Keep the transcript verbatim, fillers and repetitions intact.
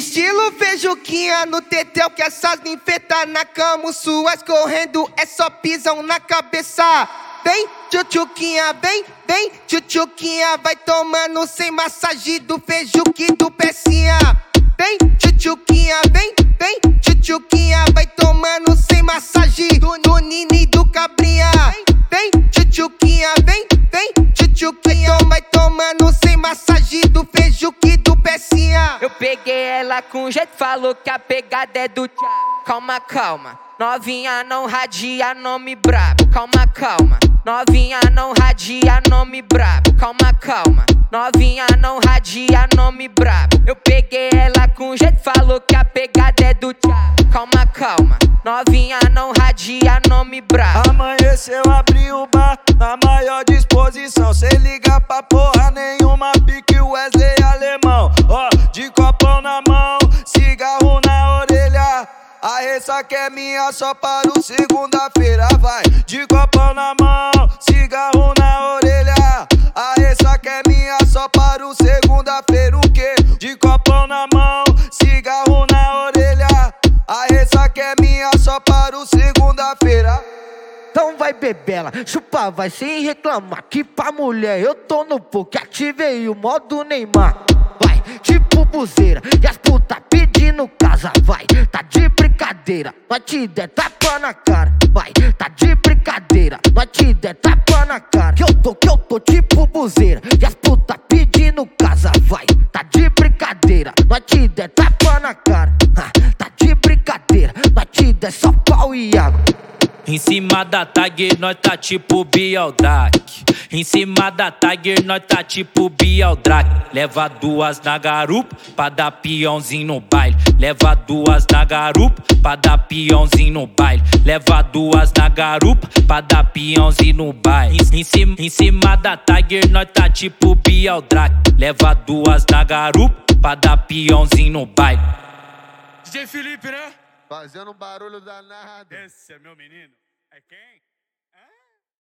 Estilo feijuquinha no tetel, que essas ninfetas na cama, suas correndo, é só pisão na cabeça. Vem, tchutchuquinha, vem, vem, tchutchuquinha, vai tomando sem massagem do feijuque do pecinha. Vem, tchutchuquinha, vem, vem, tchutchuquinha, vai tomando sem massagem do, do nini do cabrinha. Vem, tchutchuquinha, vem, vem, tchutchuquinha, vai tomando sem massagem do feijuque do pecinha. Eu peguei ela com jeito, falou que a pegada é do tchá. Calma, calma, novinha não radia nome brabo. Calma, calma, novinha não radia nome brabo. Calma, calma, novinha não radia nome brabo. Eu peguei ela com jeito, falou que a pegada é do tchá. Calma, calma, novinha não radia nome brabo. Amanheceu, abri o bar na maior disposição. Cê liga pra porra nenhuma, pique Wesley alemão. Ó, de copão na mão, cigarro na orelha. A ressaca é minha só para o segunda-feira, vai. De copão na mão, cigarro na orelha. A ressaca é minha só para o segunda-feira, o quê? De copão na mão, cigarro na orelha. A ressaca é minha só para o segunda-feira. Então vai bebela, chupa vai sem reclamar. Que pra mulher eu tô no poke, ativei o modo Neymar. Vai, tipo buzeira, e as putas pedindo casa. Vai, tá de brincadeira, nós te der tapa na cara. Vai, tá de brincadeira, nós te der tapa na cara. Que eu tô, que eu tô tipo buzeira, e as putas pedindo casa. Vai, tá de brincadeira, nós te der tapa na cara. Ah, tá de brincadeira, nós te der só pau e água. Em cima da Tiger, nós tá tipo Bieldrack. Em cima da Tiger, nós tá tipo Bieldrack. Leva duas na garupa pra dar peãozinho no baile. Leva duas na garupa pra dar peãozinho no baile. Leva duas na garupa pra dar peãozinho no baile. Em cima, em cima da Tiger, nós tá tipo Bieldrack. Leva duas na garupa pra dar peãozinho no baile. D J Felipe, né? Fazendo um barulho danado. Esse é meu menino. É quem?